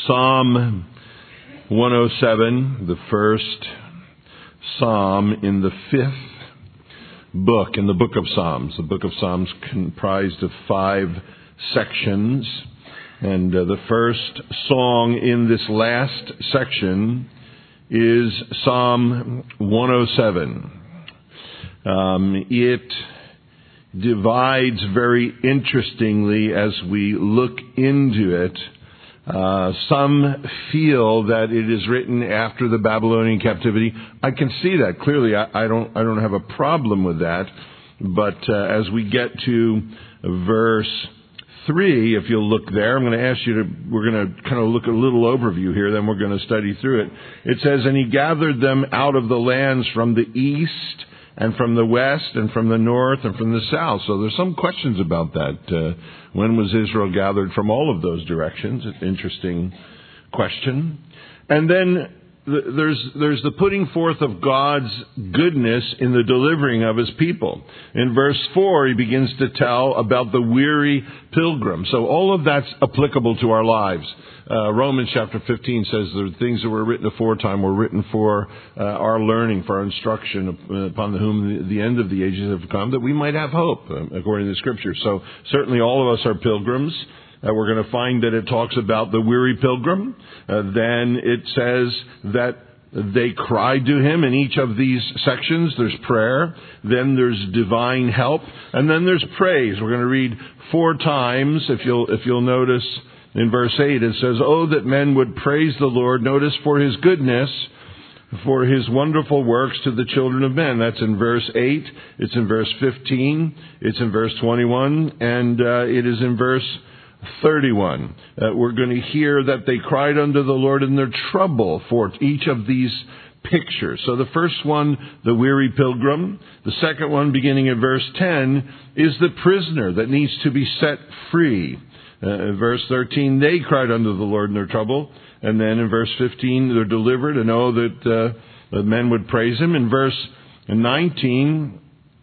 Psalm 107, the first psalm in the fifth book, in the book of Psalms. The book of Psalms comprised of 5 sections, and the first song in this last section is Psalm 107. It divides very interestingly as we look into it. Some feel that it is written after the Babylonian captivity. I can see that clearly. I don't have a problem with that. But as we get to verse 3, if you'll look there, I'm going to ask you to. We're going to kind of look at a little overview here. Then we're going to study through it. It says, "And he gathered them out of the lands from the east, and from the west, and from the north, and from the south." So there's some questions about that. When was Israel gathered from all of those directions? It's an interesting question. And then there's the putting forth of God's goodness in the delivering of His people. In verse 4, he begins to tell about the weary pilgrim. So all of that's applicable to our lives. Romans chapter 15 says the things that were written aforetime were written for our learning, for our instruction, upon whom the end of the ages have come, that we might have hope, according to the Scripture. So certainly all of us are pilgrims. We're going to find that it talks about the weary pilgrim. Then it says that they cried to Him. In each of these sections, there's prayer. Then there's divine help. And then there's praise. We're going to read 4 times. If you'll notice in verse 8, it says, "Oh, that men would praise the Lord. Notice, for His goodness, for His wonderful works to the children of men." That's in verse 8. It's in verse 15. It's in verse 21. And it is in verse 31. We're going to hear that they cried unto the Lord in their trouble for each of these pictures. So the first one, the weary pilgrim. The second one, beginning in verse 10, is the prisoner that needs to be set free. Verse 13, they cried unto the Lord in their trouble. And then in verse 15, they're delivered and know that men would praise Him. In verse 19...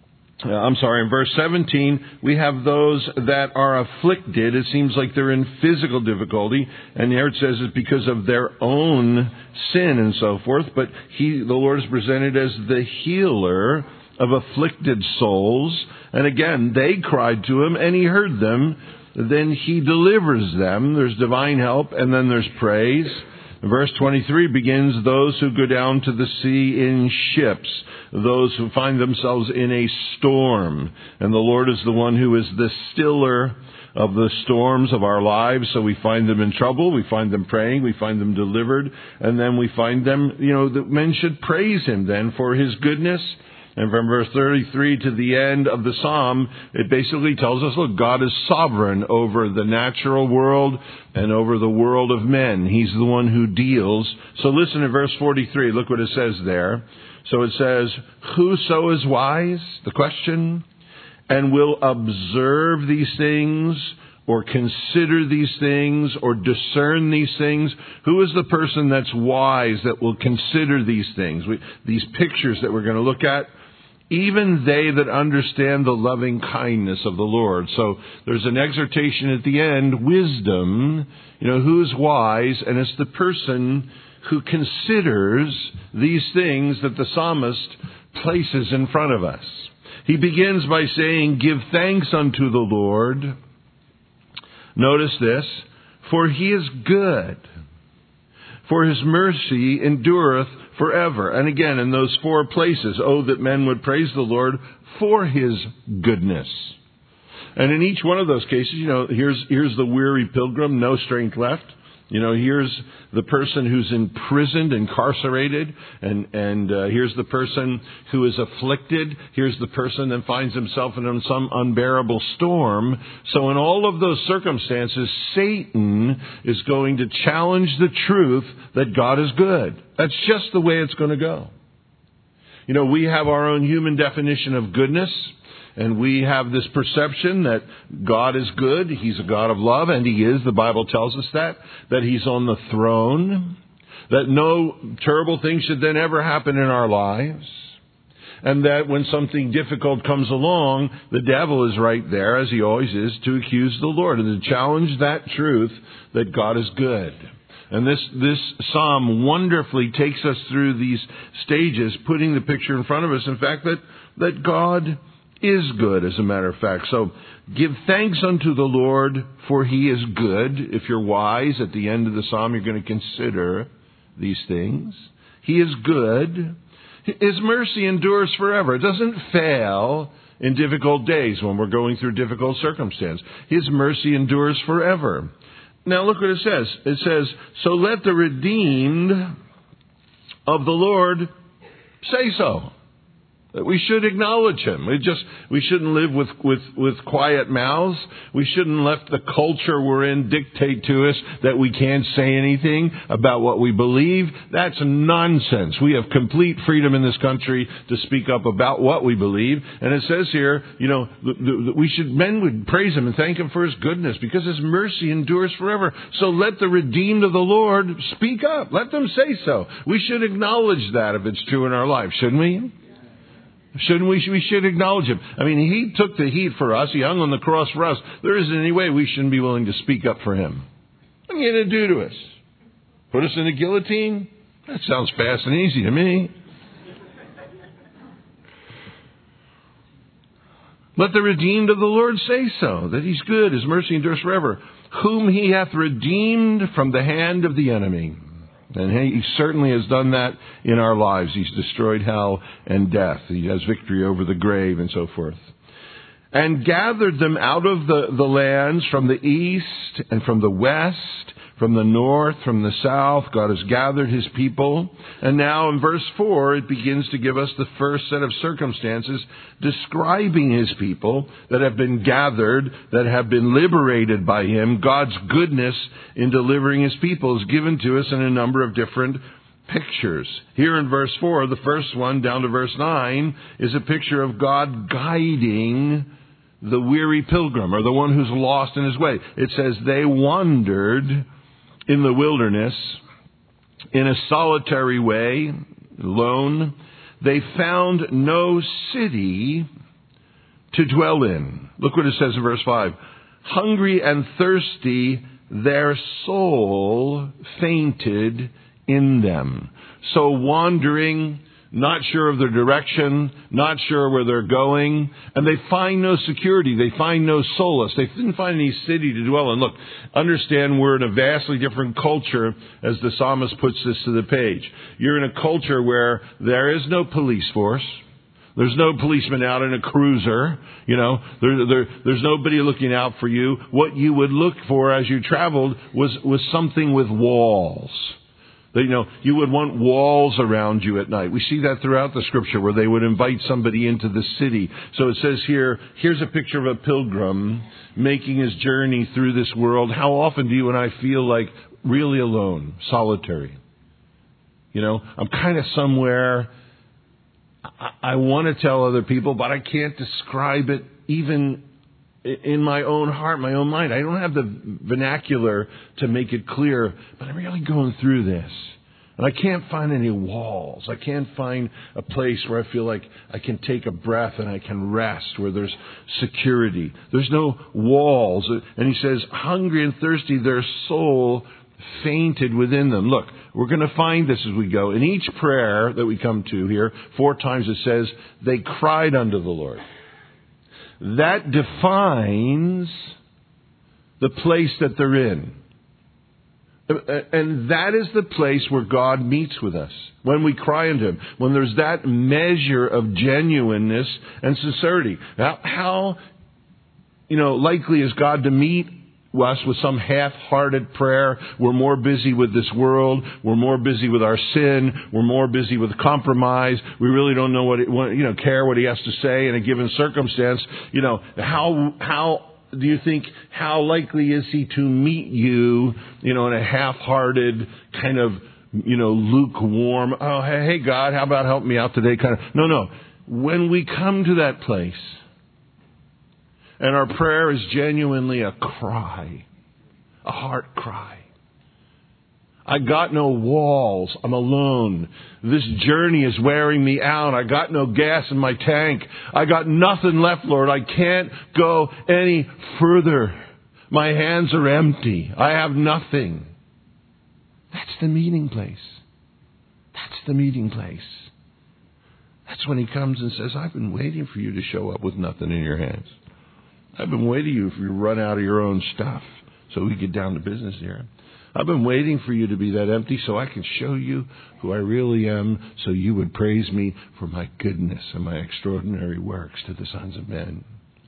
in verse 17, we have those that are afflicted. It seems like they're in physical difficulty. And here it says it's because of their own sin and so forth. But the Lord is presented as the healer of afflicted souls. And again, they cried to Him and He heard them. Then He delivers them. There's divine help, and then there's praise. Verse 23 begins, those who go down to the sea in ships, those who find themselves in a storm. And the Lord is the one who is the stiller of the storms of our lives. So we find them in trouble, we find them praying, we find them delivered, and then we find them, that men should praise Him then for His goodness. And from verse 33 to the end of the psalm, it basically tells us, look, God is sovereign over the natural world and over the world of men. He's the one who deals. So listen to verse 43. Look what it says there. So it says, whoso is wise, the question, and will observe these things, or consider these things, or discern these things. Who is the person that's wise that will consider these things? These pictures that we're going to look at. Even they that understand the loving kindness of the Lord. So there's an exhortation at the end, wisdom, who's wise, and it's the person who considers these things that the psalmist places in front of us. He begins by saying, give thanks unto the Lord. Notice this, for He is good, for His mercy endureth forever. And again, in those 4 places, oh, that men would praise the Lord for His goodness. And in each one of those cases, here's the weary pilgrim, no strength left. Here's the person who's imprisoned, incarcerated, and here's the person who is afflicted. Here's the person that finds himself in some unbearable storm. So in all of those circumstances, Satan is going to challenge the truth that God is good. That's just the way it's going to go. We have our own human definition of goodness. And we have this perception that God is good. He's a God of love, and He is. The Bible tells us that He's on the throne, that no terrible thing should then ever happen in our lives, and that when something difficult comes along, the devil is right there, as he always is, to accuse the Lord and to challenge that truth that God is good. And this psalm wonderfully takes us through these stages, putting the picture in front of us, in fact, that God is good, as a matter of fact. So give thanks unto the Lord, for he is good. If you're wise, at the end of the psalm, you're going to consider these things. He is good. His mercy endures forever. It doesn't fail in difficult days when we're going through difficult circumstance. His mercy endures forever. Now look what it says. It says, so let the redeemed of the Lord say so. That we should acknowledge him. We shouldn't live with quiet mouths. We shouldn't let the culture we're in dictate to us that we can't say anything about what we believe. That's nonsense. We have complete freedom in this country to speak up about what we believe. And it says here, men would praise him and thank him for his goodness because his mercy endures forever. So let the redeemed of the Lord speak up. Let them say so. We should acknowledge that if it's true in our life, shouldn't we? Shouldn't we? We should acknowledge him. I mean, he took the heat for us. He hung on the cross for us. There isn't any way we shouldn't be willing to speak up for him. What are you going to do to us? Put us in a guillotine? That sounds fast and easy to me. Let the redeemed of the Lord say so, that he's good, his mercy endures forever, whom he hath redeemed from the hand of the enemy. And he certainly has done that in our lives. He's destroyed hell and death. He has victory over the grave and so forth. And gathered them out of the lands from the east and from the west, from the north, from the south. God has gathered his people. And now in verse 4, it begins to give us the first set of circumstances describing his people that have been gathered, that have been liberated by him. God's goodness in delivering his people is given to us in a number of different pictures. Here in verse 4, the first one down to verse 9, is a picture of God guiding the weary pilgrim, or the one who's lost in his way. It says they wandered in the wilderness in a solitary way, alone. They found no city to dwell in. Look what it says in verse 5. Hungry and thirsty, their soul fainted in them. So wandering, not sure of their direction, not sure where they're going, and they find no security, they find no solace, they didn't find any city to dwell in. Look, understand we're in a vastly different culture as the psalmist puts this to the page. You're in a culture where there is no police force. There's no policeman out in a cruiser, there's nobody looking out for you. What you would look for as you traveled was something with walls. You would want walls around you at night. We see that throughout the scripture where they would invite somebody into the city. So it says here's a picture of a pilgrim making his journey through this world. How often do you and I feel like really alone, solitary? I'm kind of somewhere. I want to tell other people, but I can't describe it even in my own heart, my own mind. I don't have the vernacular to make it clear, but I'm really going through this. And I can't find any walls. I can't find a place where I feel like I can take a breath and I can rest, where there's security. There's no walls. And he says, hungry and thirsty, their soul fainted within them. Look, we're going to find this as we go. In each prayer that we come to here, 4 times it says, they cried unto the Lord. That defines the place that they're in. And that is the place where God meets with us. When we cry unto him. When there's that measure of genuineness and sincerity. Now, how likely is God to meet us with some half-hearted prayer? We're more busy with this world. We're more busy with our sin. We're more busy with compromise. We really don't know care what he has to say in a given circumstance. How do you think, how likely is he to meet you, in a half-hearted kind of, lukewarm, oh, hey God, how about help me out today kind of, no. When we come to that place, and our prayer is genuinely a cry, a heart cry. I got no walls. I'm alone. This journey is wearing me out. I got no gas in my tank. I got nothing left, Lord. I can't go any further. My hands are empty. I have nothing. the meeting place. That's the meeting place. That's when he comes and says, I've been waiting for you to show up with nothing in your hands. I've been waiting for you to run out of your own stuff so we get down to business here. I've been waiting for you to be that empty so I can show you who I really am, so you would praise me for my goodness and my extraordinary works to the sons of men.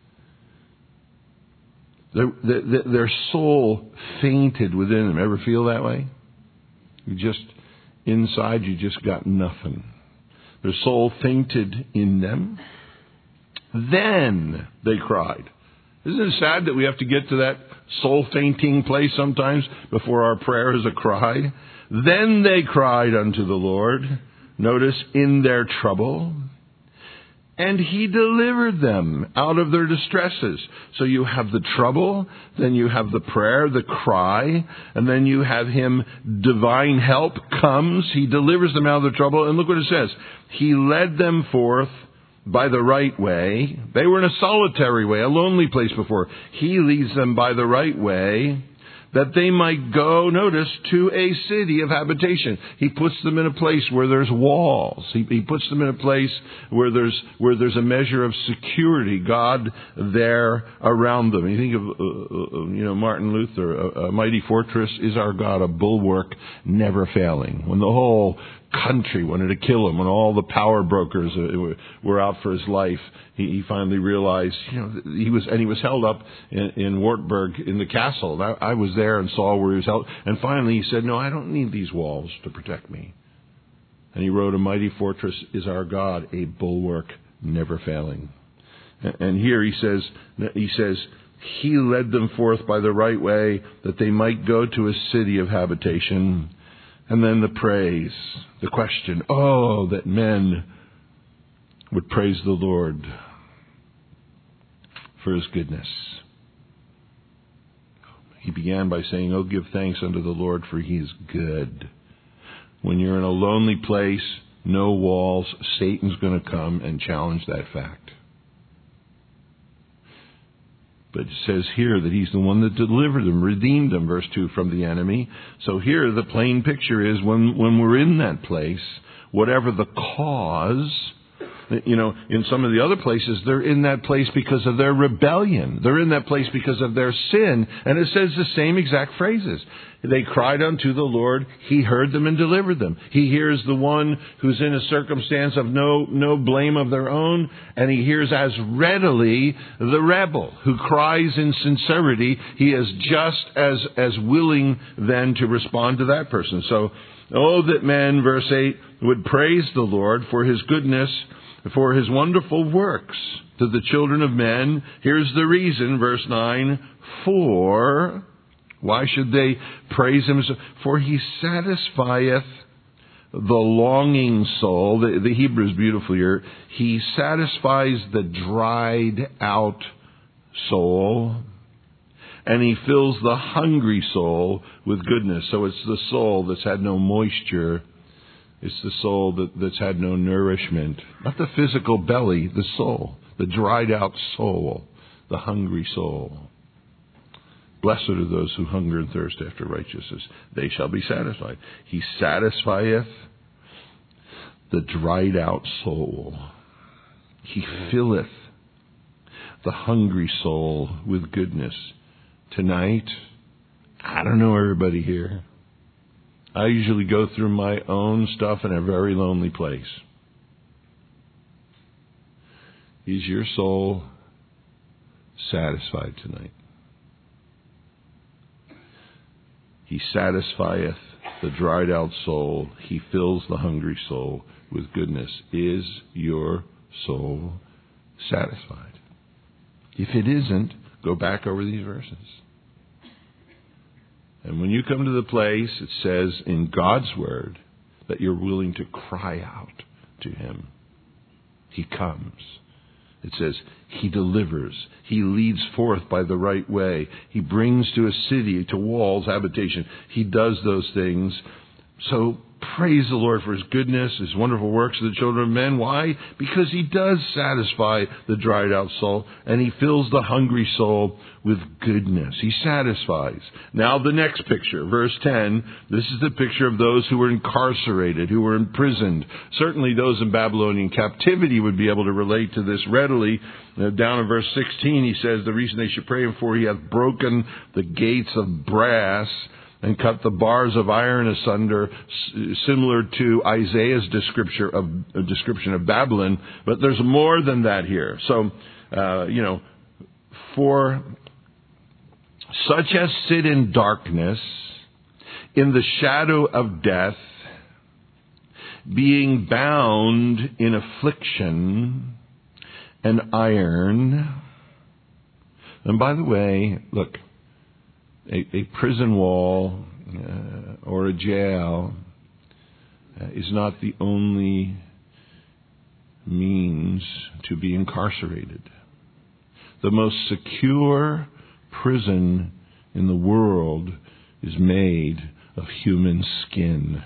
Their soul fainted within them. Ever feel that way? Inside you just got nothing. Their soul fainted in them. Then they cried. Isn't it sad that we have to get to that soul fainting place sometimes before our prayer is a cry? Then they cried unto the Lord. Notice, in their trouble. And he delivered them out of their distresses. So you have the trouble, then you have the prayer, the cry, and then you have him, divine help comes. He delivers them out of the trouble. And look what it says. He led them forth by the right way. They were in a solitary way, a lonely place before. He leads them by the right way, that they might go, notice, to a city of habitation. He puts them in a place where there's walls. He puts them in a place where there's a measure of security, God there around them. You think of Martin Luther, a mighty fortress is our God, a bulwark never failing. When the whole country wanted to kill him, when all the power brokers were out for his life, he finally realized, he was held up in Wartburg in the castle. I was there and saw where he was held. And finally he said, no, I don't need these walls to protect me. And he wrote, a mighty fortress is our God, a bulwark never failing. And here he says, he led them forth by the right way, that they might go to a city of habitation. And then the praise, the question, oh, that men would praise the Lord for his goodness. He began by saying, oh, give thanks unto the Lord, for he is good. When you're in a lonely place, no walls, Satan's going to come and challenge that fact. But it says here that he's the one that delivered them, redeemed them, verse 2, from the enemy. So here the plain picture is when we're in that place, whatever the cause, in some of the other places, they're in that place because of their rebellion. They're in that place because of their sin. And it says the same exact phrases. They cried unto the Lord. He heard them and delivered them. He hears the one who's in a circumstance of no blame of their own. And he hears as readily the rebel who cries in sincerity. He is just as willing then to respond to that person. So, oh, that men, verse 8, would praise the Lord for his goodness, for his wonderful works to the children of men. Here's the reason, verse 9, for, why should they praise him? For he satisfieth the longing soul. The Hebrew is beautiful here. He satisfies the dried out soul, and he fills the hungry soul with goodness. So it's the soul that's had no moisture. It's the soul that's had no nourishment. Not the physical belly, the soul. The dried out soul. The hungry soul. Blessed are those who hunger and thirst after righteousness. They shall be satisfied. He satisfieth the dried out soul. He filleth the hungry soul with goodness. Tonight, I don't know everybody here. I usually go through my own stuff in a very lonely place. Is your soul satisfied tonight? He satisfieth the dried out soul. He fills the hungry soul with goodness. Is your soul satisfied? If it isn't, go back over these verses. And when you come to the place, it says in God's word that you're willing to cry out to him. He comes. It says he delivers. He leads forth by the right way. He brings to a city, to walls, habitation. He does those things. So praise the Lord for His goodness, His wonderful works of the children of men. Why? Because He does satisfy the dried out soul, and He fills the hungry soul with goodness. He satisfies. Now the next picture, verse 10, this is the picture of those who were incarcerated, who were imprisoned. Certainly those in Babylonian captivity would be able to relate to this readily. Down in verse 16, he says, the reason they should pray Him for, He hath broken the gates of brass and cut the bars of iron asunder, similar to Isaiah's description of Babylon. But there's more than that here. So, for such as sit in darkness, in the shadow of death, being bound in affliction and iron. And by the way, look, a prison wall or a jail is not the only means to be incarcerated. The most secure prison in the world is made of human skin.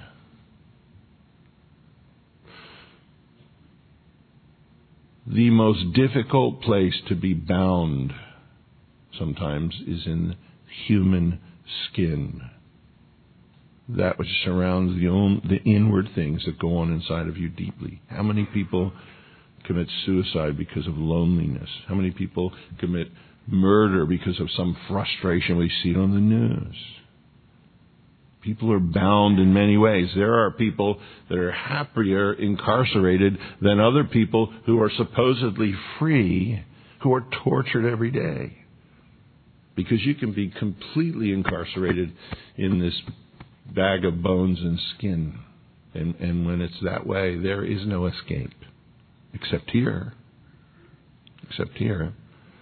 The most difficult place to be bound sometimes is in human skin. That which surrounds the inward things that go on inside of you deeply. How many people commit suicide because of loneliness? How many people commit murder because of some frustration? We see it on the news. People are bound in many ways. There are people that are happier incarcerated than other people who are supposedly free, who are tortured every day. Because you can be completely incarcerated in this bag of bones and skin. And when it's that way, there is no escape. Except here. Except here.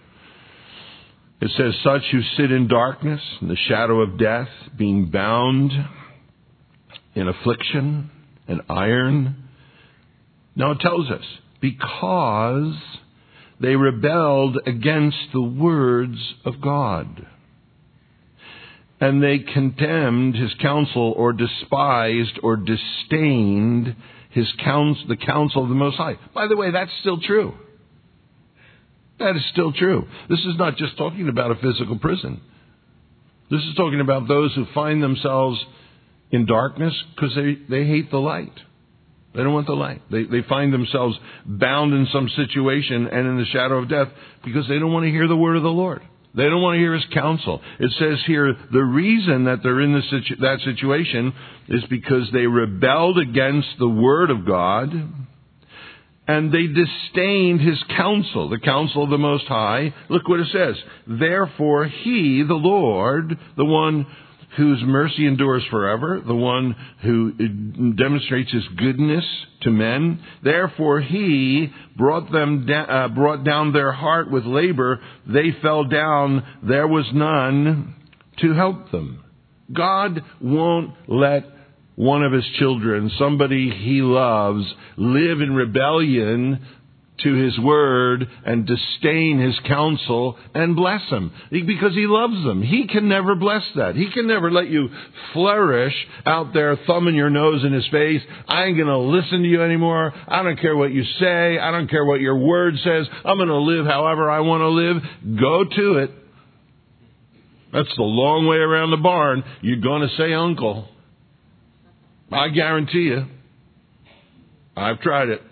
It says, such who sit in darkness, in the shadow of death, being bound in affliction and iron. Now it tells us, because they rebelled against the words of God. And they condemned His counsel, or despised or disdained the counsel of the Most High. By the way, that's still true. That is still true. This is not just talking about a physical prison. This is talking about those who find themselves in darkness because they hate the light. They don't want the light. They find themselves bound in some situation and in the shadow of death because they don't want to hear the word of the Lord. They don't want to hear His counsel. It says here, the reason that they're in that situation is because they rebelled against the word of God, and they disdained His counsel, the counsel of the Most High. Look what it says. Therefore He, the Lord, the one whose mercy endures forever, the one who demonstrates His goodness to men. Therefore He brought down their heart with labor. They fell down. There was none to help them. God won't let one of His children, somebody He loves, live in rebellion to His word and disdain His counsel and bless them. Because He loves them. He can never bless that. He can never let you flourish out there thumbing your nose in His face. I ain't going to listen to you anymore. I don't care what you say. I don't care what your word says. I'm going to live however I want to live. Go to it. That's the long way around the barn. You're going to say uncle. I guarantee you. I've tried it.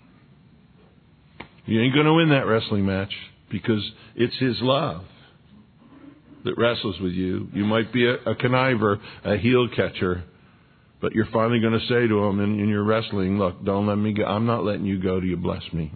You ain't going to win that wrestling match because it's His love that wrestles with you. You might be a conniver, a heel catcher, but you're finally going to say to Him in your wrestling, look, don't let me go. I'm not letting you go till you bless me.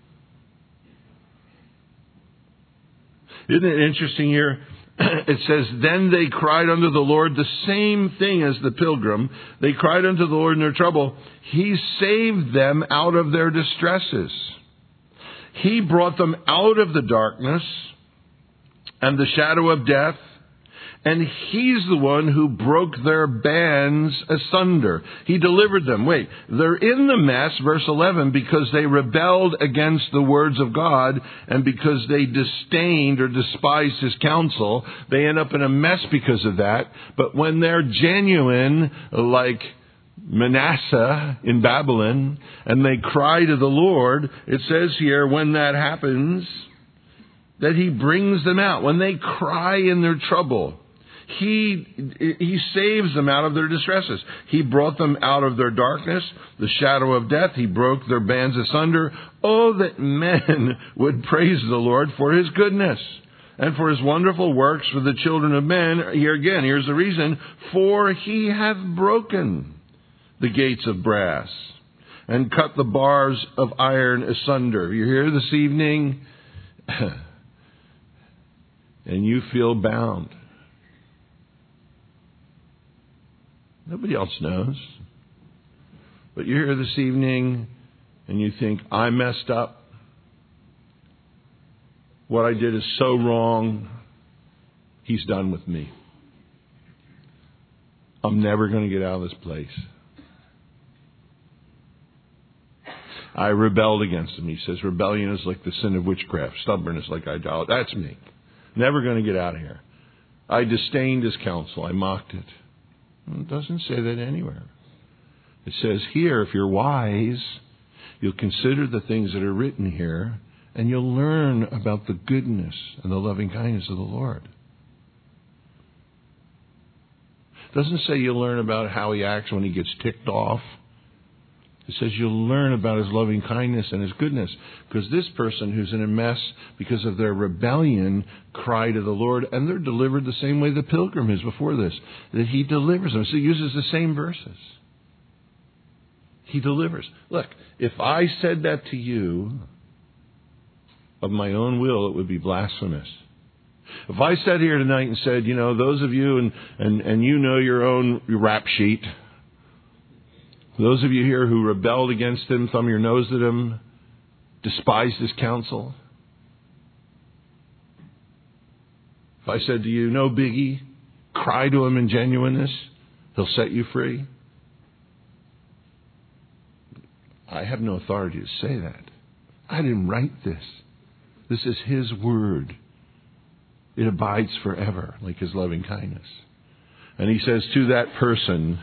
Isn't it interesting here? It says, then they cried unto the Lord, the same thing as the pilgrim. They cried unto the Lord in their trouble. He saved them out of their distresses. He brought them out of the darkness and the shadow of death, and He's the one who broke their bands asunder. He delivered them. Wait, they're in the mess, verse 11, because they rebelled against the words of God, and because they disdained or despised His counsel. They end up in a mess because of that. But when they're genuine, like Manasseh in Babylon, and they cry to the Lord, it says here, when that happens, that He brings them out. When they cry in their trouble, He saves them out of their distresses. He brought them out of their darkness, the shadow of death. He broke their bands asunder. Oh, that men would praise the Lord for His goodness and for His wonderful works for the children of men. Here again, here's the reason. For He hath broken the gates of brass and cut the bars of iron asunder. You're here this evening and you feel bound. Nobody else knows. But you're here this evening and you think, I messed up. What I did is so wrong. He's done with me. I'm never going to get out of this place. I rebelled against Him. He says rebellion is like the sin of witchcraft. Stubbornness like idolatry. That's me. Never going to get out of here. I disdained His counsel. I mocked it. It doesn't say that anywhere. It says here, if you're wise, you'll consider the things that are written here, and you'll learn about the goodness and the loving kindness of the Lord. It doesn't say you'll learn about how He acts when He gets ticked off. It says you'll learn about His loving kindness and His goodness. Because this person who's in a mess because of their rebellion cry to the Lord, and they're delivered the same way the pilgrim is before this. That He delivers them. So He uses the same verses. He delivers. Look, if I said that to you of my own will, it would be blasphemous. If I sat here tonight and said, you know, those of you and you know your own rap sheet, those of you here who rebelled against Him, thumb your nose at Him, despised His counsel. If I said to you, no biggie, cry to Him in genuineness, He'll set you free. I have no authority to say that. I didn't write this. This is His word. It abides forever, like His loving kindness. And He says to that person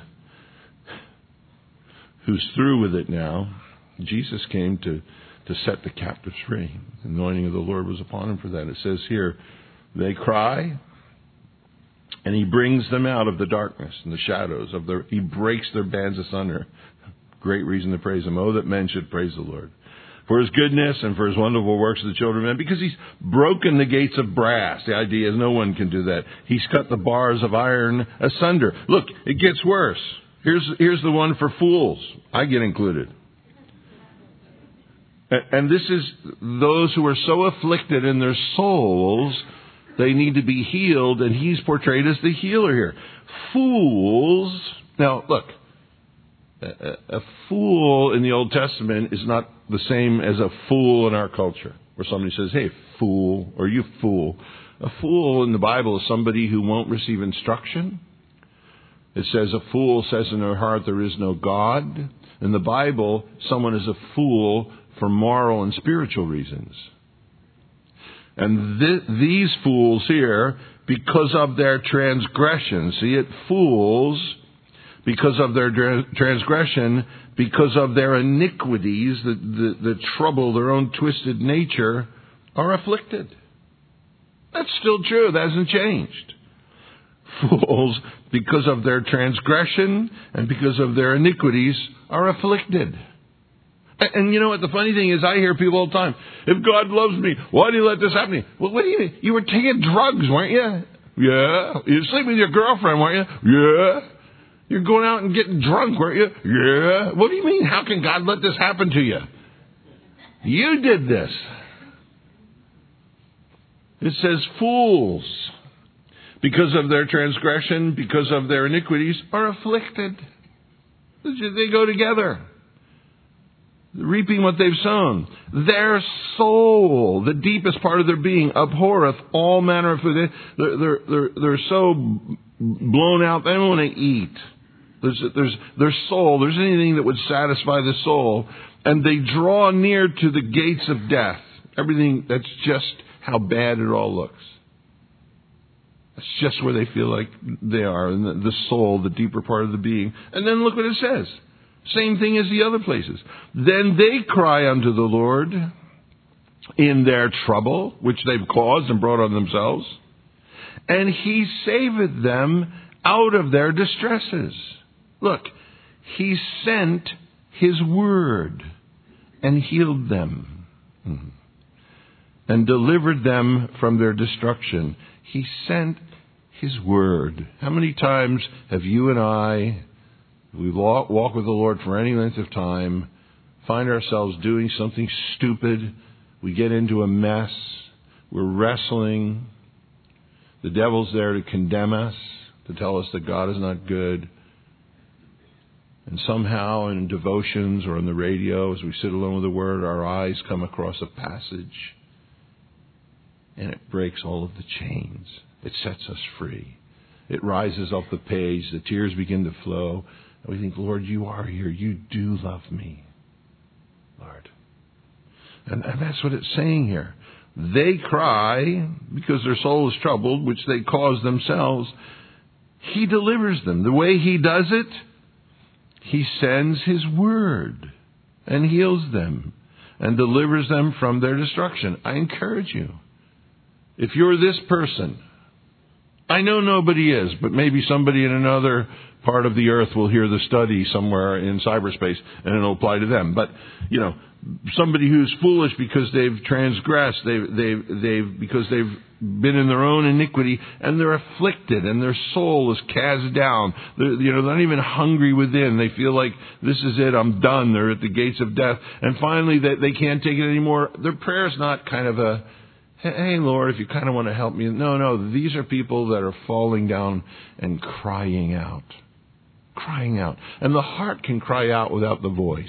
who's through with it now, Jesus came to set the captives free. The anointing of the Lord was upon Him for that. It says here, they cry, and He brings them out of the darkness and the shadows of He breaks their bands asunder. Great reason to praise Him. Oh, that men should praise the Lord for His goodness and for His wonderful works of the children of men, because He's broken the gates of brass. The idea is no one can do that. He's cut the bars of iron asunder. Look, it gets worse. Here's the one for fools. I get included. And this is those who are so afflicted in their souls, they need to be healed, and He's portrayed as the healer here. Fools. Now, look. A fool in the Old Testament is not the same as a fool in our culture, where somebody says, hey, fool, or you fool. A fool in the Bible is somebody who won't receive instruction. It says a fool says in her heart there is no God. In the Bible, someone is a fool for moral and spiritual reasons. And these fools here, because of their transgression, see it, fools, because of their transgression, because of their iniquities that trouble their own twisted nature, are afflicted. That's still true. That hasn't changed. Fools, because of their transgression and because of their iniquities, are afflicted. And you know what? The funny thing is, I hear people all the time, if God loves me, why do you let this happen to me? Well, what do you mean? You were taking drugs, weren't you? Yeah. You sleep with your girlfriend, weren't you? Yeah. You're going out and getting drunk, weren't you? Yeah. What do you mean? How can God let this happen to you? You did this. It says fools, because of their transgression, because of their iniquities, are afflicted. They go together. Reaping what they've sown. Their soul, the deepest part of their being, abhorreth all manner of food. They're so blown out, they don't want to eat. There's their soul, there's anything that would satisfy the soul. And they draw near to the gates of death. Everything, that's just how bad it all looks. That's just where they feel like they are, in the soul, the deeper part of the being. And then look what it says. Same thing as the other places. Then they cry unto the Lord in their trouble, which they've caused and brought on themselves, and He saveth them out of their distresses. Look, He sent His word and healed them and delivered them from their destruction. He sent His word. How many times have you and I, we walk with the Lord for any length of time, find ourselves doing something stupid, we get into a mess, we're wrestling, the devil's there to condemn us, to tell us that God is not good, and somehow in devotions or on the radio, as we sit alone with the Word, our eyes come across a passage, and it breaks all of the chains. It sets us free. It rises off the page. The tears begin to flow. And we think, Lord, you are here. You do love me, Lord. And that's what it's saying here. They cry because their soul is troubled, which they cause themselves. He delivers them. The way He does it, He sends His word and heals them and delivers them from their destruction. I encourage you. If you're this person, I know nobody is, but maybe somebody in another part of the earth will hear the study somewhere in cyberspace and it'll apply to them. But, somebody who's foolish because they've transgressed, because they've been in their own iniquity and they're afflicted and their soul is cast down. They're not even hungry within. They feel like this is it, I'm done. They're at the gates of death. And finally they can't take it anymore. Their prayer is not kind of a, hey, Lord, if you kind of want to help me. No, these are people that are falling down and crying out. Crying out. And the heart can cry out without the voice.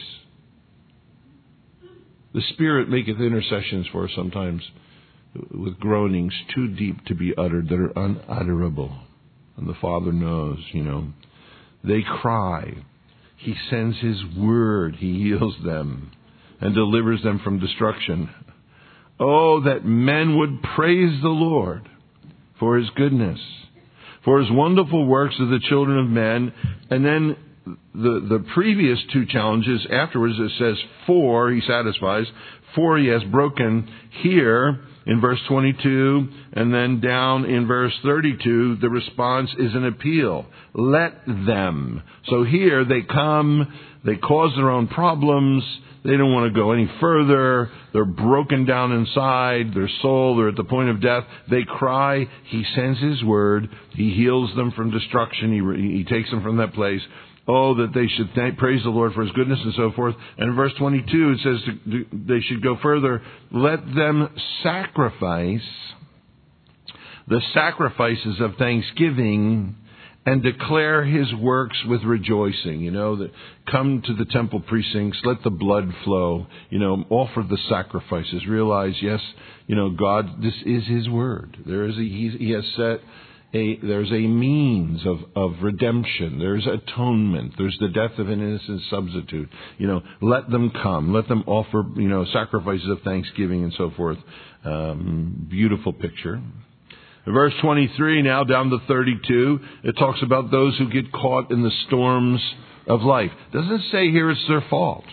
The Spirit maketh intercessions for us sometimes with groanings too deep to be uttered, that are unutterable. And the Father knows, They cry. He sends His word. He heals them and delivers them from destruction. Oh, that men would praise the Lord for His goodness, for His wonderful works of the children of men. And then the previous two challenges afterwards, it says, for He satisfies, for He has broken. Here in verse 22 and then down in verse 32, the response is an appeal. Let them. So here they come, they cause their own problems. They don't want to go any further. They're broken down inside. Their soul, they're at the point of death. They cry. He sends His word. He heals them from destruction. He takes them from that place. Oh, that they should praise the Lord for His goodness and so forth. And in verse 22, it says they should go further. Let them sacrifice the sacrifices of thanksgiving and declare His works with rejoicing. That come to the temple precincts, let the blood flow, offer the sacrifices. Realize, yes, God, this is His word. He has set there's a means of redemption. There's atonement. There's the death of an innocent substitute. Let them come. Let them offer, sacrifices of thanksgiving and so forth. Beautiful picture. Verse 23, now down to 32, it talks about those who get caught in the storms of life. Doesn't say here it's their fault.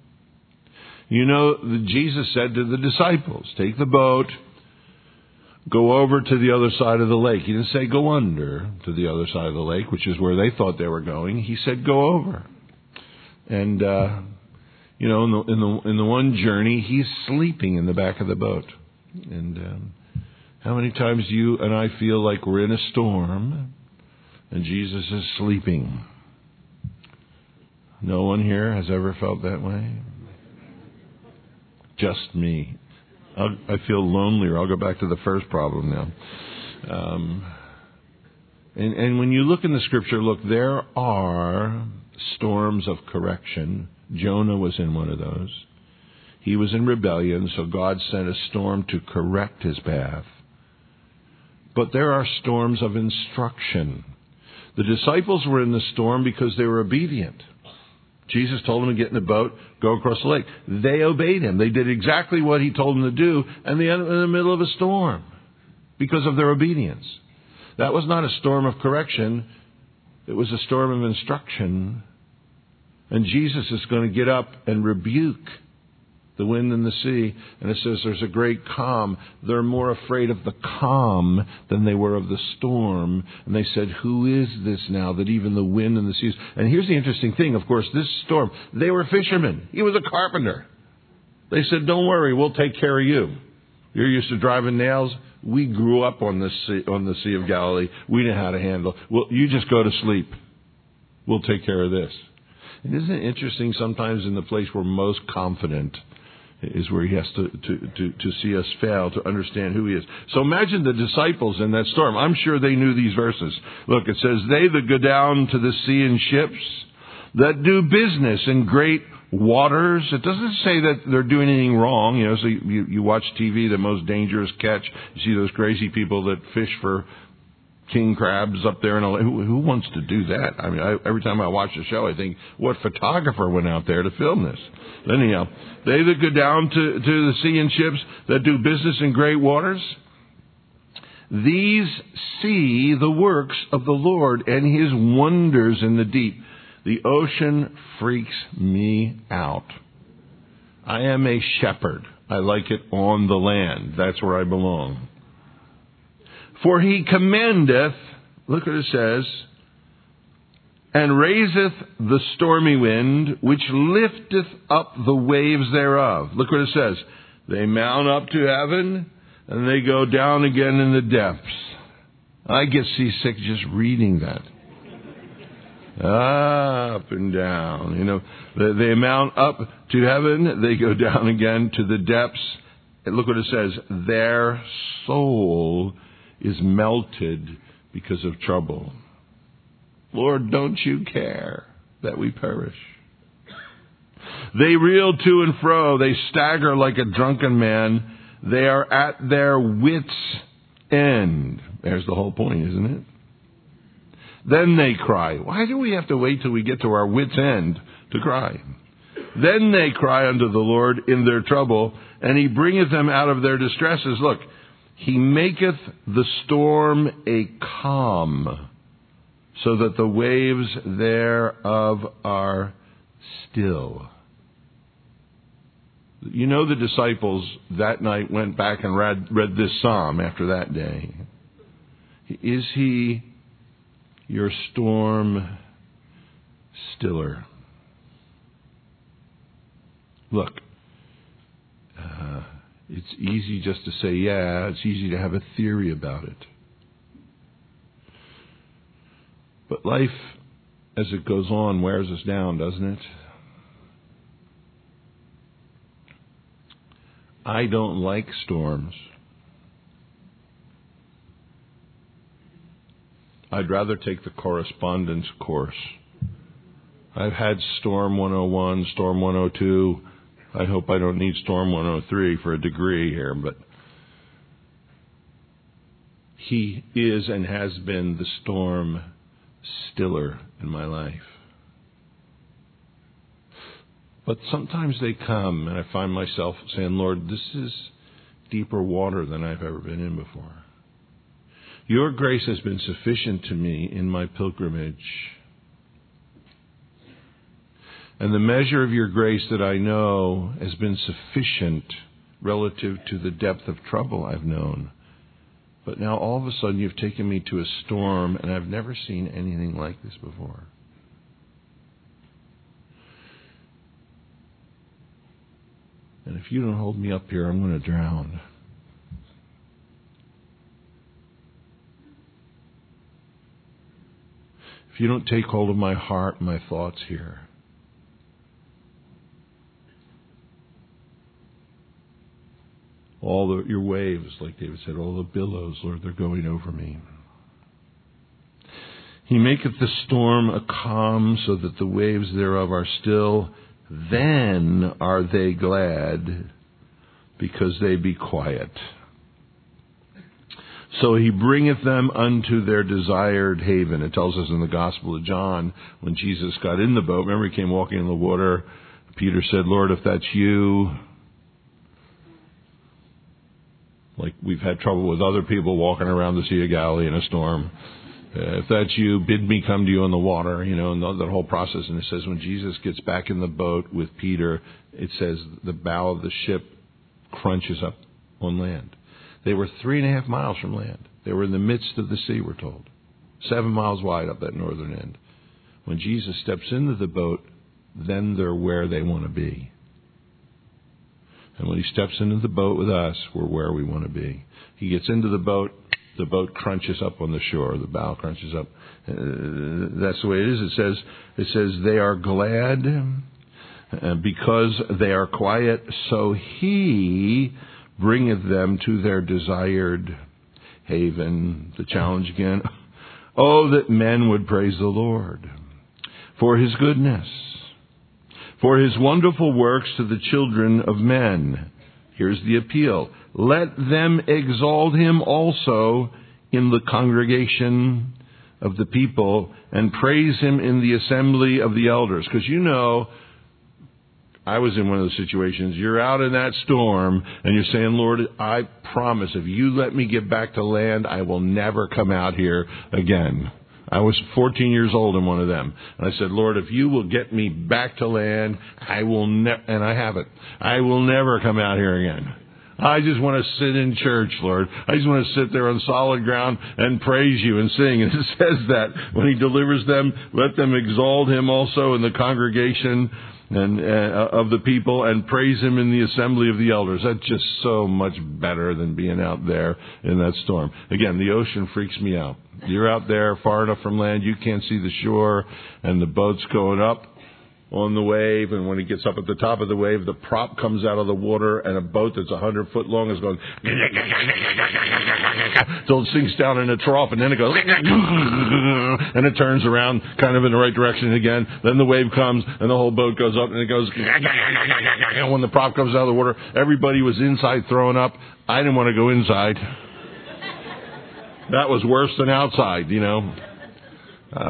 Jesus said to the disciples, take the boat, go over to the other side of the lake. He didn't say go under to the other side of the lake, which is where they thought they were going. He said go over. And, in the one journey, He's sleeping in the back of the boat. And how many times do you and I feel like we're in a storm and Jesus is sleeping? No one here has ever felt that way? Just me. I feel lonelier. I'll go back to the first problem now. And when you look in the Scripture, there are storms of correction. Jonah was in one of those. He was in rebellion, so God sent a storm to correct his path. But there are storms of instruction. The disciples were in the storm because they were obedient. Jesus told them to get in the boat, go across the lake. They obeyed Him. They did exactly what He told them to do, and they ended up in the middle of a storm because of their obedience. That was not a storm of correction. It was a storm of instruction. And Jesus is going to get up and rebuke the wind and the sea. And it says there's a great calm. They're more afraid of the calm than they were of the storm. And they said, who is this now that even the wind and the seas... And here's the interesting thing, of course, this storm, they were fishermen. He was a carpenter. They said, don't worry, we'll take care of you. You're used to driving nails. We grew up on the Sea of Galilee. We know how to handle. Well, you just go to sleep. We'll take care of this. And isn't it interesting sometimes in the place we're most confident is where he has to see us fail, to understand who he is. So imagine the disciples in that storm. I'm sure they knew these verses. Look, it says, they that go down to the sea in ships, that do business in great waters. It doesn't say that they're doing anything wrong. You know, so you watch TV, the most dangerous catch. You see those crazy people that fish for king crabs up there, and all. Who wants to do that? I mean, every time I watch the show, I think, what photographer went out there to film this? Anyhow, they that go down to the sea in ships, that do business in great waters, these see the works of the Lord and his wonders in the deep. The ocean freaks me out. I am a shepherd. I like it on the land. That's where I belong. For he commandeth, look what it says, and raiseth the stormy wind, which lifteth up the waves thereof. Look what it says. They mount up to heaven, and they go down again in the depths. I get seasick just reading that. Up and down. You know, they mount up to heaven, they go down again to the depths. And look what it says. Their soul is melted because of trouble. Lord, don't you care that we perish? They reel to and fro. They stagger like a drunken man. They are at their wits' end. There's the whole point, isn't it? Then they cry. Why do we have to wait till we get to our wits' end to cry? Then they cry unto the Lord in their trouble, and he bringeth them out of their distresses. Look, he maketh the storm a calm, so that the waves thereof are still. You know, the disciples that night went back and read this psalm after that day. Is he your storm stiller? Look, it's easy just to say, yeah, it's easy to have a theory about it. But life, as it goes on, wears us down, doesn't it? I don't like storms. I'd rather take the correspondence course. I've had Storm 101, Storm 102. I hope I don't need Storm 103 for a degree here, but he is and has been the storm stiller in my life. But sometimes they come and I find myself saying, Lord, this is deeper water than I've ever been in before. Your grace has been sufficient to me in my pilgrimage. And the measure of your grace that I know has been sufficient relative to the depth of trouble I've known. But now all of a sudden you've taken me to a storm, and I've never seen anything like this before. And if you don't hold me up here, I'm going to drown. If you don't take hold of my heart, my thoughts here, your waves, like David said, all the billows, Lord, they're going over me. He maketh the storm a calm, so that the waves thereof are still. Then are they glad, because they be quiet. So he bringeth them unto their desired haven. It tells us in the Gospel of John, when Jesus got in the boat, remember he came walking in the water, Peter said, Lord, if that's you, Like we've had trouble with other people walking around the Sea of Galilee in a storm. If that's you, bid me come to you on the water, and that whole process. And it says when Jesus gets back in the boat with Peter, it says the bow of the ship crunches up on land. They were 3.5 miles from land. They were in the midst of the sea, we're told. 7 miles wide up that northern end. When Jesus steps into the boat, then they're where they want to be. And when he steps into the boat with us, we're where we want to be. He gets into the boat crunches up on the shore, the bow crunches up. That's the way it is. It says they are glad because they are quiet, so he bringeth them to their desired haven. The challenge again. Oh, that men would praise the Lord for his goodness, for his wonderful works to the children of men. Here's the appeal. Let them exalt him also in the congregation of the people and praise him in the assembly of the elders. Because I was in one of those situations. You're out in that storm and you're saying, Lord, I promise if you let me get back to land, I will never come out here again. I was 14 years old in one of them. And I said, Lord, if you will get me back to land, I will never, and I haven't. I will never come out here again. I just want to sit in church, Lord. I just want to sit there on solid ground and praise you and sing. And it says that when he delivers them, let them exalt him also in the congregation and of the people and praise him in the assembly of the elders. That's just so much better than being out there in that storm. Again, the ocean freaks me out. You're out there far enough from land, you can't see the shore, and the boat's going up on the wave, and when he gets up at the top of the wave, the prop comes out of the water, and a boat that's 100 foot long is going till it sinks down in a trough, and then it goes and it turns around kind of in the right direction again. Then the wave comes, and the whole boat goes up, and it goes. And when the prop comes out of the water, everybody was inside throwing up. I didn't want to go inside. That was worse than outside, I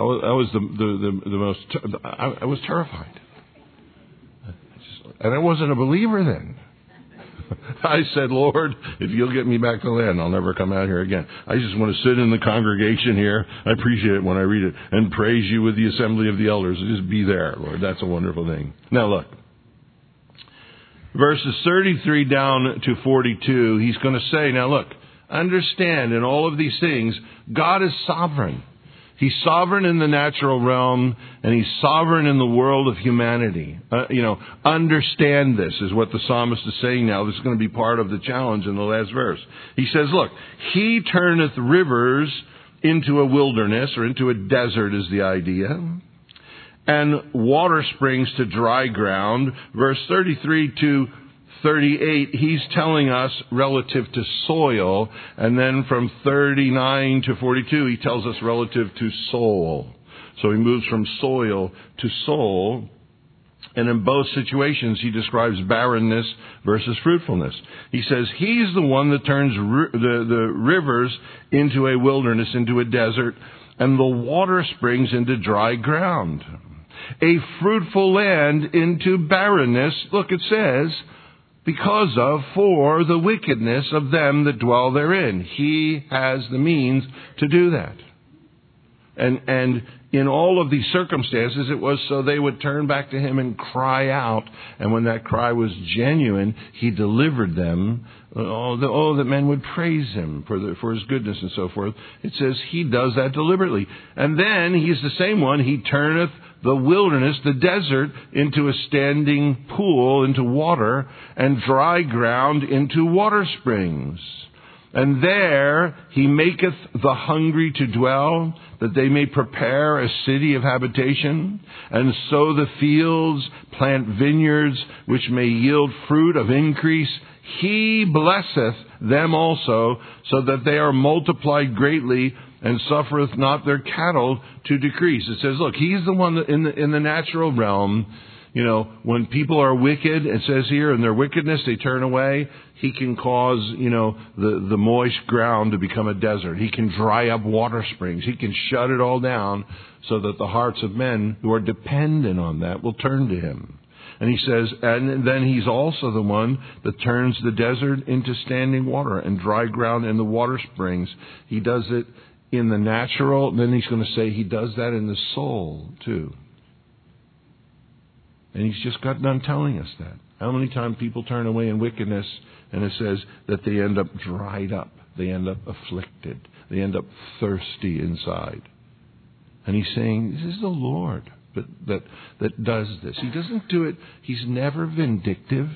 was terrified. And I wasn't a believer then. I said, Lord, if you'll get me back to land, I'll never come out here again. I just want to sit in the congregation here. I appreciate it when I read it. And praise you with the assembly of the elders. Just be there, Lord. That's a wonderful thing. Now look. Verses 33 down to 42, he's going to say, now look, understand in all of these things, God is sovereign. He's sovereign in the natural realm, and he's sovereign in the world of humanity. Understand this is what the psalmist is saying now. This is going to be part of the challenge in the last verse. He says, look, he turneth rivers into a wilderness, or into a desert is the idea, and water springs to dry ground. Verse 33 to 38, he's telling us relative to soil, and then from 39 to 42, he tells us relative to soul. So he moves from soil to soul, and in both situations, he describes barrenness versus fruitfulness. He says he's the one that turns the rivers into a wilderness, into a desert, and the water springs into dry ground. A fruitful land into barrenness. Look, it says, for the wickedness of them that dwell therein. He has the means to do that. And in all of these circumstances, it was so they would turn back to him and cry out. And when that cry was genuine, he delivered them. That men would praise him for his goodness and so forth. It says he does that deliberately. And then he's the same one. He turneth the wilderness, the desert, into a standing pool, into water, and dry ground into water springs. And there he maketh the hungry to dwell, that they may prepare a city of habitation, and sow the fields, plant vineyards, which may yield fruit of increase. He blesseth them also, so that they are multiplied greatly, and suffereth not their cattle to decrease. It says, look, he's the one that in the natural realm, when people are wicked, it says here, in their wickedness, they turn away. He can cause, the moist ground to become a desert. He can dry up water springs. He can shut it all down so that the hearts of men who are dependent on that will turn to him. And he says, and then he's also the one that turns the desert into standing water and dry ground in the water springs. He does it in the natural. Then he's going to say he does that in the soul too. And he's just got done telling us that. How many times people turn away in wickedness, and it says that they end up dried up. They end up afflicted. They end up thirsty inside. And he's saying, this is the Lord that does this. He doesn't do it. He's never vindictive.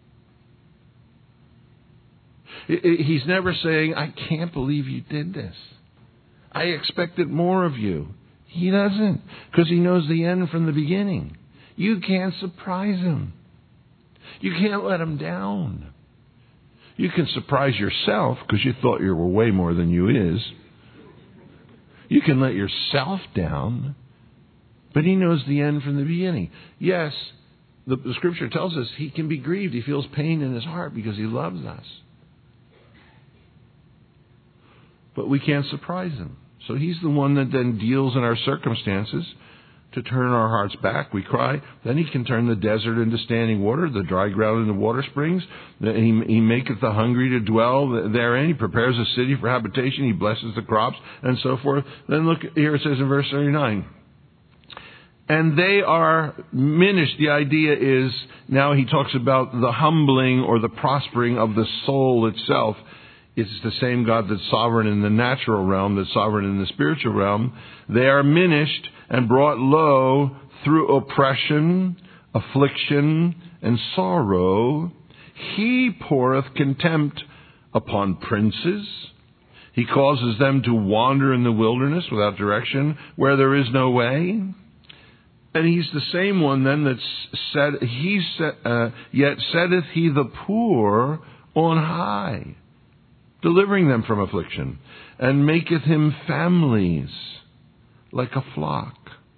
He's never saying, I can't believe you did this. I expected more of you. He doesn't, because he knows the end from the beginning. You can't surprise him. You can't let him down. You can surprise yourself because you thought you were way more than you is. You can let yourself down, but he knows the end from the beginning. Yes, the Scripture tells us he can be grieved. He feels pain in his heart because he loves us. But we can't surprise him. So he's the one that then deals in our circumstances to turn our hearts back. We cry. Then he can turn the desert into standing water, the dry ground into water springs. He maketh the hungry to dwell therein. He prepares a city for habitation. He blesses the crops and so forth. Then look, here it says in verse 39. And they are diminished. The idea is, now he talks about the humbling or the prospering of the soul itself. It's the same God that's sovereign in the natural realm, that's sovereign in the spiritual realm. They are diminished and brought low through oppression, affliction, and sorrow. He poureth contempt upon princes. He causes them to wander in the wilderness without direction, where there is no way. And he's the same one then that said, yet setteth he the poor on high, delivering them from affliction, and maketh him families like a flock.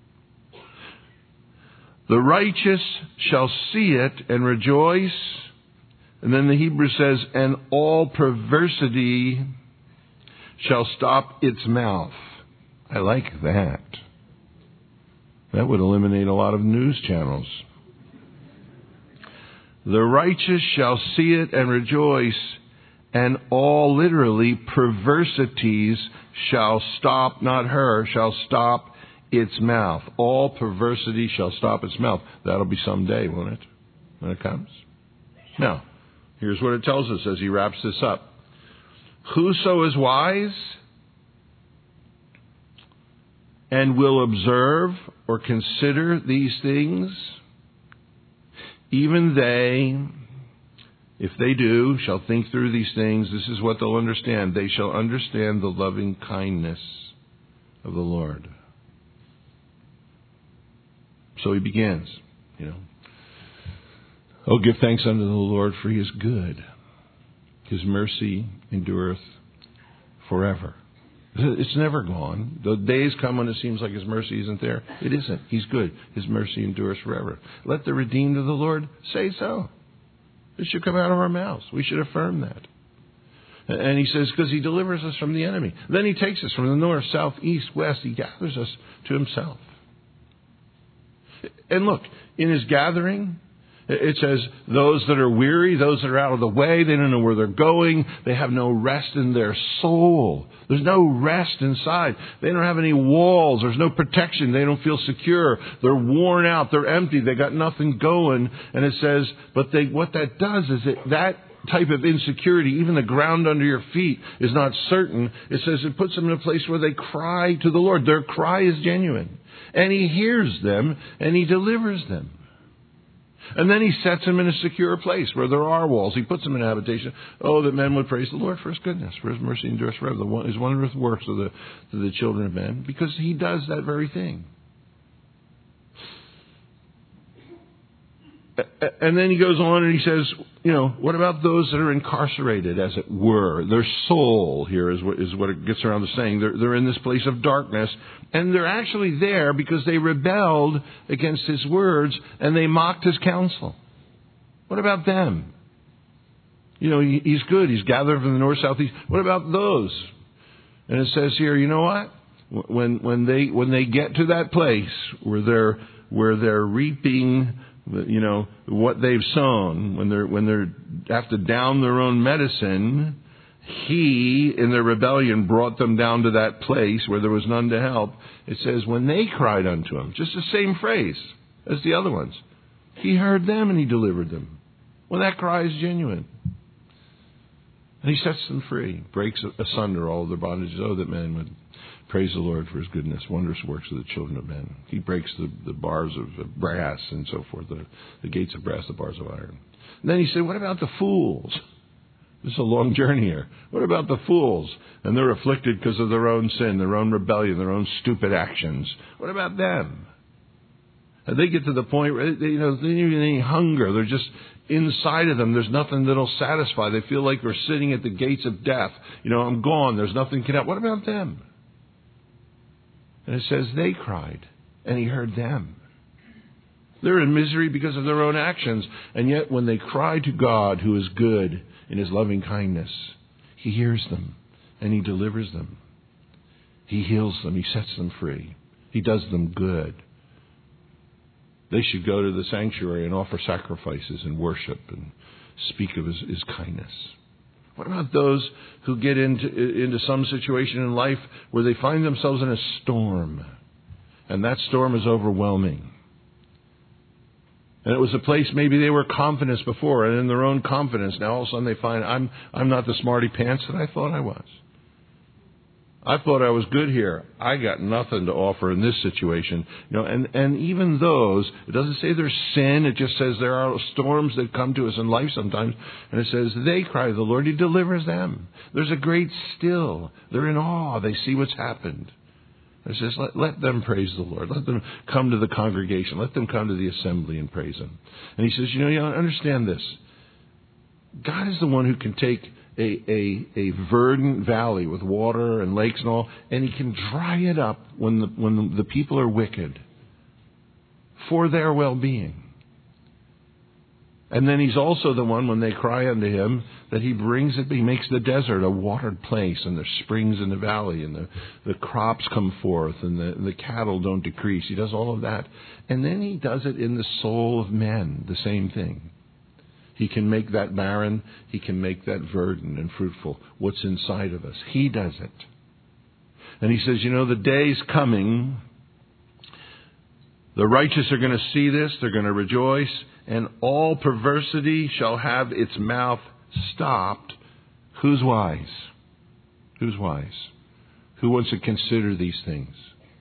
The righteous shall see it and rejoice. And then the Hebrew says, and all perversity shall stop its mouth. I like that. That would eliminate a lot of news channels. The righteous shall see it and rejoice, and all, literally, perversities shall stop, not her, shall stop its mouth. All perversity shall stop its mouth. That'll be someday, won't it? When it comes. Now, here's what it tells us as he wraps this up. Whoso is wise and will observe or consider these things, even they, if they do, shall think through these things, this is what they'll understand. They shall understand the loving kindness of the Lord. So he begins, Oh, give thanks unto the Lord, for he is good. His mercy endureth forever. It's never gone. The days come when it seems like his mercy isn't there. It isn't. He's good. His mercy endures forever. Let the redeemed of the Lord say so. It should come out of our mouths. We should affirm that. And he says, because he delivers us from the enemy. Then he takes us from the north, south, east, west. He gathers us to himself. And look, in his gathering, it says, those that are weary, those that are out of the way, they don't know where they're going. They have no rest in their soul. There's no rest inside. They don't have any walls. There's no protection. They don't feel secure. They're worn out. They're empty. They got nothing going. And it says, but what that does is that type of insecurity, even the ground under your feet is not certain. It says it puts them in a place where they cry to the Lord. Their cry is genuine. And he hears them and he delivers them. And then he sets them in a secure place where there are walls. He puts them in habitation. Oh, that men would praise the Lord for his goodness, for his mercy endures forever. His wondrous works to the children of men, because he does that very thing. And then he goes on and he says, what about those that are incarcerated, as it were? Their soul here is what it gets around to saying. They're in this place of darkness. And they're actually there because they rebelled against his words and they mocked his counsel. What about them? He's good. He's gathered from the north, south, east. What about those? And it says here, you know what? When they get to that place where they're reaping what they've sown, when they have to down their own medicine, He, in their rebellion, brought them down to that place where there was none to help. It says, when they cried unto Him, just the same phrase as the other ones, He heard them and He delivered them. Well, that cry is genuine. And He sets them free, breaks asunder all of their bondages. Oh, that man would praise the Lord for His goodness, wondrous works of the children of men. He breaks the bars of brass and so forth, the gates of brass, the bars of iron. And then He said, what about the fools? This is a long journey here. What about the fools? And they're afflicted because of their own sin, their own rebellion, their own stupid actions. What about them? And they get to the point where they don't even any hunger. They're just inside of them. There's nothing that'll satisfy. They feel like they're sitting at the gates of death. I'm gone. There's nothing can help. What about them? And it says they cried, and He heard them. They're in misery because of their own actions. And yet when they cry to God, who is good in His loving kindness, He hears them and He delivers them. He heals them. He sets them free. He does them good. They should go to the sanctuary and offer sacrifices and worship and speak of His kindness. What about those who get into some situation in life where they find themselves in a storm, and that storm is overwhelming? And it was a place maybe they were confident before, and in their own confidence, now all of a sudden they find, I'm not the smarty pants that I thought I was. I thought I was good here. I got nothing to offer in this situation. And even those, it doesn't say there's sin. It just says there are storms that come to us in life sometimes. And it says they cry to the Lord. He delivers them. There's a great still. They're in awe. They see what's happened. It says let them praise the Lord. Let them come to the congregation. Let them come to the assembly and praise Him. And He says, you understand this. God is the one who can take a verdant valley with water and lakes and all, and He can dry it up when the people are wicked for their well-being. And then He's also the one, when they cry unto Him, that He brings it, He makes the desert a watered place, and there's springs in the valley, and the crops come forth, and the cattle don't decrease. He does all of that. And then He does it in the soul of men, the same thing. He can make that barren. He can make that verdant and fruitful. What's inside of us. He does it. And He says, the day's coming. The righteous are going to see this. They're going to rejoice. And all perversity shall have its mouth stopped. Who's wise? Who's wise? Who wants to consider these things?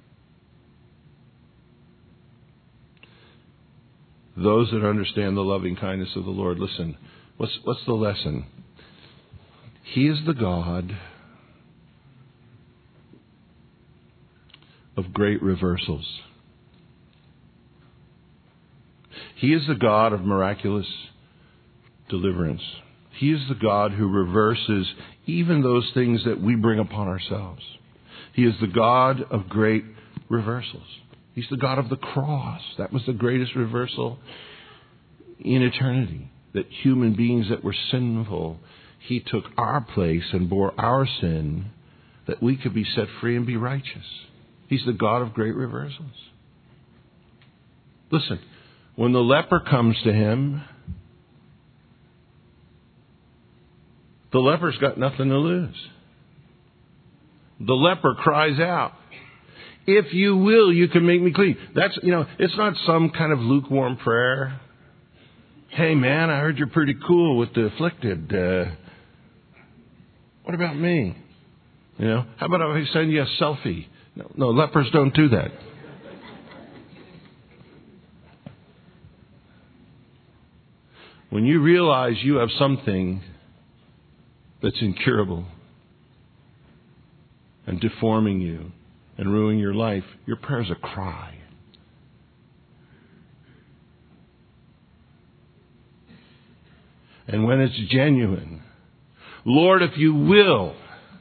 Those that understand the loving kindness of the Lord. Listen, what's the lesson? He is the God of great reversals. He is the God of miraculous deliverance. He is the God who reverses even those things that we bring upon ourselves. He is the God of great reversals. He's the God of the cross. That was the greatest reversal in eternity. That human beings that were sinful, He took our place and bore our sin, that we could be set free and be righteous. He's the God of great reversals. Listen, when the leper comes to Him, the leper's got nothing to lose. The leper cries out, if you will, you can make me clean. That's, it's not some kind of lukewarm prayer. Hey man, I heard you're pretty cool with the afflicted. What about me? How about if I send you a selfie? No, lepers don't do that. When you realize you have something that's incurable and deforming you and ruining your life, your prayer's a cry. And when it's genuine, Lord, if you will,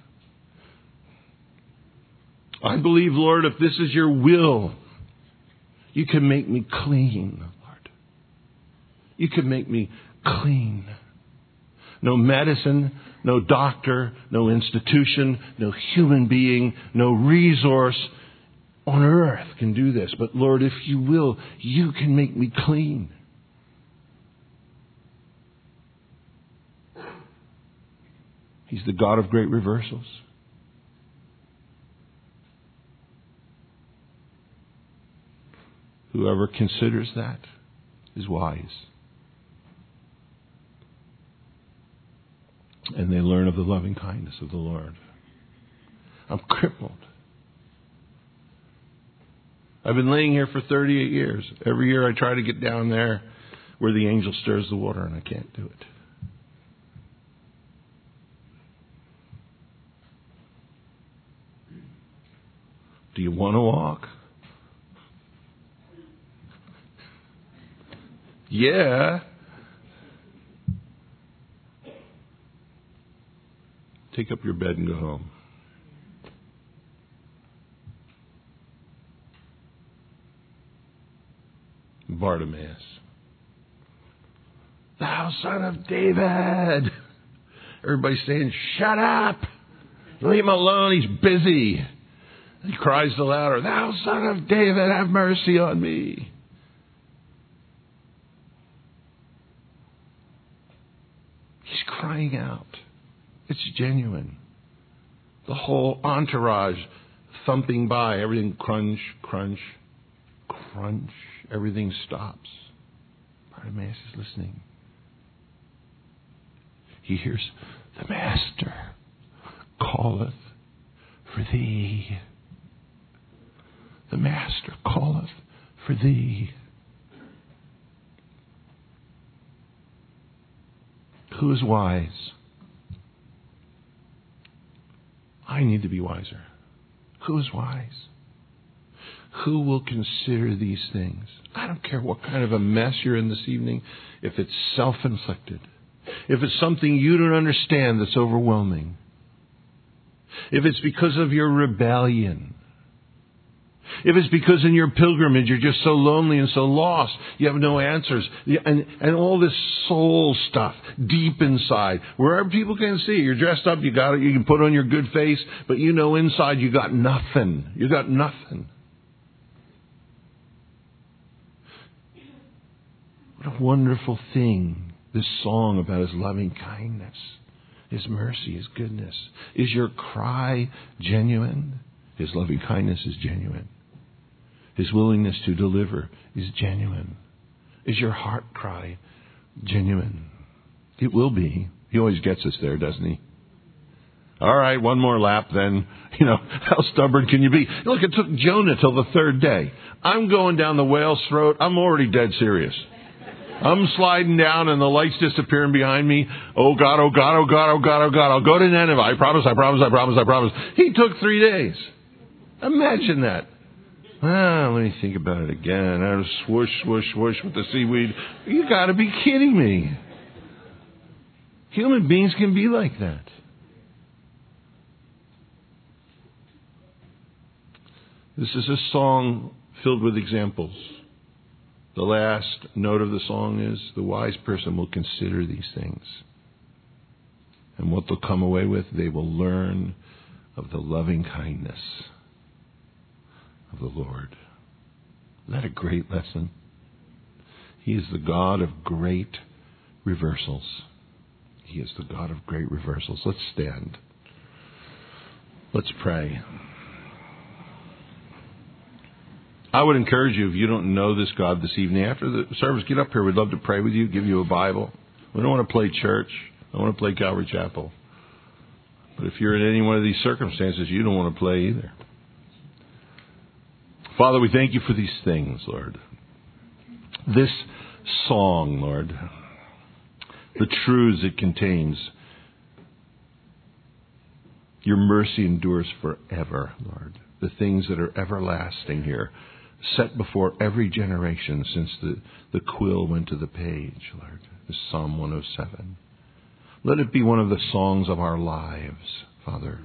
I believe, Lord, if this is your will, you can make me clean, Lord. You can make me clean. No medicine, no doctor, no institution, no human being, no resource on earth can do this. But Lord, if you will, you can make me clean. He's the God of great reversals. Whoever considers that is wise. And they learn of the loving kindness of the Lord. I'm crippled. I've been laying here for 38 years. Every year I try to get down there where the angel stirs the water, and I can't do it. Do you want to walk? Yeah. Take up your bed and go home. Bartimaeus. Thou son of David. Everybody's saying, shut up. Leave him alone. He's busy. He cries the louder, thou son of David, have mercy on me. He's crying out. It's genuine. The whole entourage thumping by, everything crunch, crunch, crunch. Everything stops. Bartimaeus is listening. He hears, the Master calleth for thee. The Master calleth for thee. Who is wise? I need to be wiser. Who is wise? Who will consider these things? I don't care what kind of a mess you're in this evening, if it's self-inflicted, if it's something you don't understand that's overwhelming, if it's because of your rebellion, if it's because in your pilgrimage you're just so lonely and so lost, you have no answers, and all this soul stuff deep inside, wherever people can see, you're dressed up, you got it, you can put on your good face, but you know inside you got nothing. You got nothing. What a wonderful thing, this song about His loving kindness, His mercy, His goodness. Is your cry genuine? His loving kindness is genuine. His willingness to deliver is genuine. Is your heart cry genuine? It will be. He always gets us there, doesn't He? All right, one more lap then. How stubborn can you be? Look, it took Jonah till the third day. I'm going down the whale's throat. I'm already dead serious. I'm sliding down and the light's disappearing behind me. Oh God, oh God, oh God, oh God, oh God. I'll go to Nineveh. I promise, I promise, I promise, I promise. He took 3 days. Imagine that. Let me think about it again. I was swoosh, swoosh, swoosh with the seaweed. You got to be kidding me. Human beings can be like that. This is a song filled with examples. The last note of the song is, the wise person will consider these things. And what they'll come away with, they will learn of the loving kindness of the Lord. Isn't that a great lesson? He is the God of great reversals. He is the God of great reversals. Let's stand. Let's pray. I would encourage you, if you don't know this God this evening, after the service, get up here. We'd love to pray with you, give you a Bible. We don't want to play church. I don't want to play Calvary Chapel. But if you're in any one of these circumstances, you don't want to play either. Father, we thank you for these things, Lord. This song, Lord, the truths it contains. Your mercy endures forever, Lord. The things that are everlasting here, set before every generation since the quill went to the page, Lord. This Psalm 107. Let it be one of the songs of our lives, Father.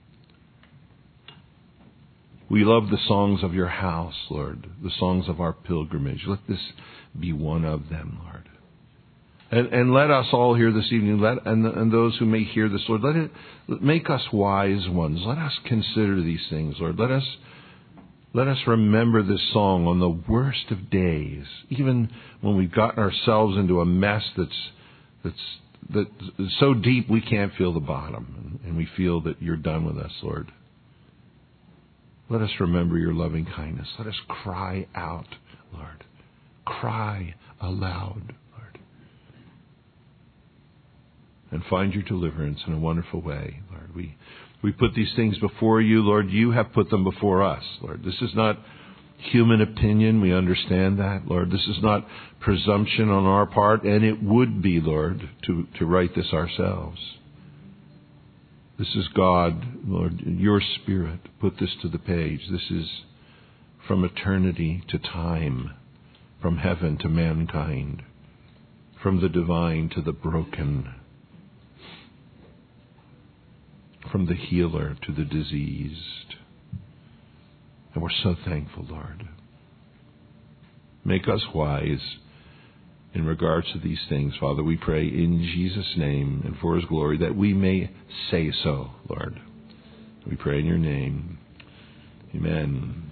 We love the songs of your house, Lord, the songs of our pilgrimage. Let this be one of them, Lord. And let us all here this evening, and those who may hear this, Lord, make us wise ones. Let us consider these things, Lord. Let us remember this song on the worst of days, even when we've gotten ourselves into a mess that's that so deep we can't feel the bottom, and we feel that you're done with us, Lord. Let us remember your loving kindness. Let us cry out, Lord. Cry aloud, Lord. And find your deliverance in a wonderful way, Lord. We put these things before you, Lord. You have put them before us, Lord. This is not human opinion. We understand that, Lord. This is not presumption on our part, and it would be, Lord, to write this ourselves. This is God, Lord, your Spirit put this to the page. This is from eternity to time, from heaven to mankind, from the divine to the broken, from the healer to the diseased. And we're so thankful, Lord. Make us wise in regards to these things, Father. We pray in Jesus' name and for his glory that we may say so, Lord. We pray in your name. Amen.